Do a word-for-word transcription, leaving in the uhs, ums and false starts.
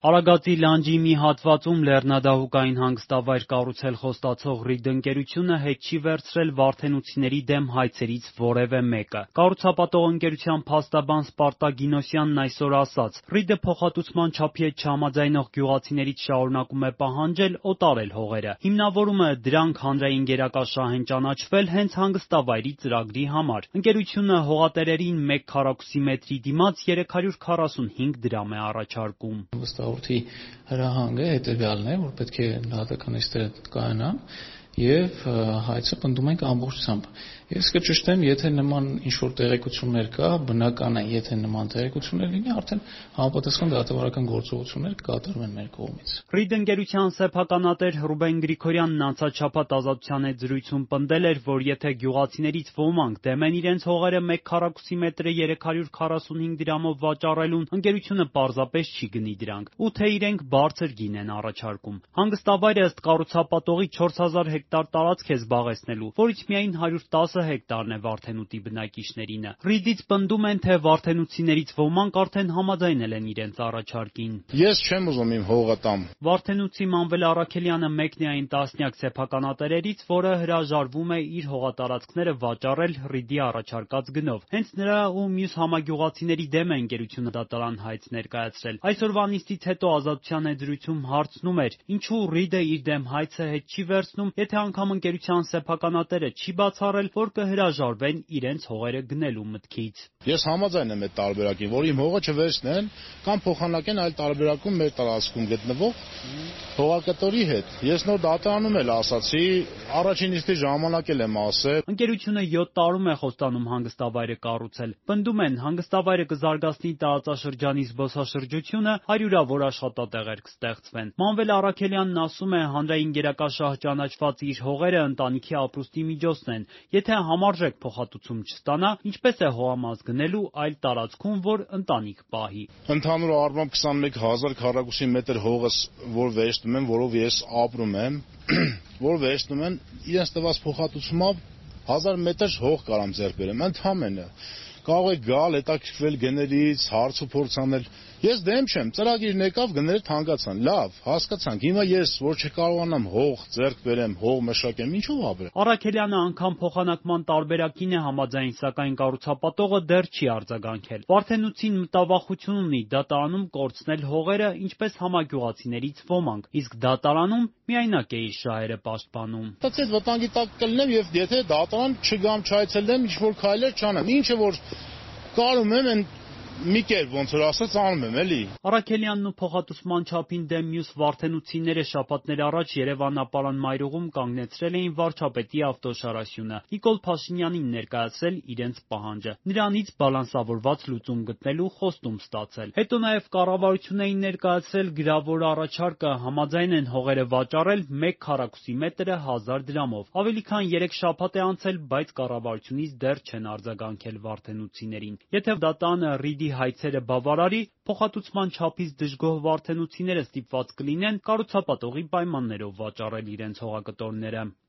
Արագածի լանջի մի հատվածում լեռնադահուկային հանգստավայր կառուցել խոստացող «Ռիդ» ընկերությունը հետ չի վերցրել վարդենուցիների դեմ հայցերից որևէ մեկը։ Կառուցապատող ընկերության փաստաբան Սպարտակ Գինոսյանն այսօր ասաց. «Ռիդ»-ը փոխհատուցման չափի հետ չհամաձայնող գյուղացիներից շարունակում է պահանջել օտարել հողերը։ Հիմնավորումը դրանք հանրային գերակաշահ են ճանաչվել հենց հանգստավայրի ծրագրի համար։ Ընկերությունը հողատերերին մեկ քառակուսի մետրի դիմաց երեք հարյուր քառասունհինգ դրամ է առաջարկում։ Վստահորդի հրահանգը հետևյալն է, որ պետք է դատական նիստերը կայանան եւ հայցը պնդում ենք ամբողջությամբ։ Ես կճշտեմ, եթե նման ինչ-որ տեղեկություններ կա, բնական է, եթե նման տեղեկություններ լինի, արդեն համապատասխան դատավարական գործողություններ կկատարվեն մեր կողմից»։ «Ռիդ» ընկերության սեփականատեր Ռուբեն Գրիգորյանն անցած շաբաթ Ազատության հետ զրույցում պնդել էր, որ եթե գյուղացիներից ոմանք դեմ են իրենց հողերը մեկ քառակուսի մետրը երեք հարյուր քառասունհինգ դրամով վաճառելուն, ընկերությունը պարզապես չի գնի դրանք, ու թե իրենք բարձր գին են առաջարկում։ Հանգստավայրը ըստ կառուցապատողի չորս հազար հեկտար տարածք է զբաղեցնելու, որից միայն հարյուր տասը հեկտարն է Վարդենուտի բնակիչներինը։ «Ռիդ»-ից պնդում են, թե վարդենուցիներից ոմանք արդեն համաձայնել են իրենց առաջարկին։ «Ես չեմ ուզում իմ հողը տամ»։ Վարդենուցի Մանվել Առաքելյանը մեկն է այն տասնյակ սեփականատերերից, որը հրաժարվում է իր հողատարածքները վաճառել «Ռիդ»-ի առաջարկած գնով։ Հենց նրա ու մյուս համագյուղացիների դեմ է ընկերությունը դատարան հայց ներկայացրել։ Այսօրվա նիստից հետո Ազատության հետ զրույցում հարցնում էր, ինչու «Ռիդ»-ը իր դեմ հայցը հետ չի վերցնում, եթե անգամ ընկերության սեփականատերը չի բացառել, որ կհրաժարվեն իրենց հողերը գնելու մտքից։ Ես համաձայն եմ այդ տարբերակին, որ իմ հողը չվերցնեն կամ փոխանակեն այլ տարբերակում մեր տարածքում գտնվող հողակտորի հետ։ Ես նոր դատարանում էլ ասացի, առաջին նիստի ժամանակ էլ եմ ասել։ Ընկերությունը յոթ տարում է խոստանում հանգստավայրը կառուցել։ Պնդում են, հանգստավայրը կզարգացնի տարածաշրջանի զբոսաշրջությունը, հարյուրավոր աշխատատեղեր կստեղծվեն։ Մանվել Առաքելյանն ասում է, հանրային գերակաշահ ճանաչված իր հողերը ընտանիքի ապրուստի միջոցն են։ Եթե համարժեք փոխհատուցում չստանա, ինչպես է հողամաս գնելու այլ տարածքում, որ ընտանիք պահի։ Ընդհանուր առմամբ քսանմեկ հազար քառակուսի մետր հողս, որ վերցնում եմ, որով ես ապրում եմ, որ վերցնում են, իրենց տված փոխհատուցումով հազար մետր հող կարամ ձեռք բերեմ, ընդհանրապես։ Կարող եք գալ, հետաքրքրվել գներից, հարց ու փորձ անել։ Ես դեմ չեմ, ծրագիրն եկավ, գները թանկացան, լավ, հասկացանք։ Հիմա ես, որ չկարողանամ հող ձեռք բերեմ, հող մշակեմ, ինչու՞ ապրեմ։ Առաքելյանը անգամ փոխանակման տարբերակին է համաձայն, սակայն կառուցապատողը դեռ չի արձագանքել։ Վարդենուցին մտավախություն ունի դատարանում կորցնել հողերը, ինչպես համագյուղացիներից ոմանք, իսկ դատարանում միայնակ է իր շահերը պաշտպանում։ Բայց այդ վտանգի տակ կլինեմ եւ եթե դատարան չգամ, չայցելեմ, ինչ-որ քայլեր չանեմ, ինչը որ կարում եմ են մի կերպ ոնց որ ասած անում եմ էլի։ Առաքելյանն ու փոխհատուցման չափին դեմ մյուս վարդենուցիները շաբաթներ առաջ Երևանապարան մայրուղում կանգնեցրել էին վարչապետի ավտոշարասյունը, Նիկոլ Փաշինյանին ներկայացրել իրենց պահանջը, նրանից բալանսավորված լուծում գտնելու խոստում ստացել։ Հետո նաև կառավարություն էին ներկայացրել գրավոր առաջարկը, համաձայն են հողերը վաճառել մեկ քառակուսի մետրը հազար դրամով։ Ավելի քան երեք շաբաթ է անցել, բայց կառավարությունից դեռ չեն արձագանքել վարդենուցիներին։ Եթե դատանը «Ռիդ»-ի հայցերը բավարարի, փոխհատուցման չափից դժգոհ վարդենուցիները ստիպված կլինեն կառուցապատողի պայմաններով վաճառել իրենց հողակտորները։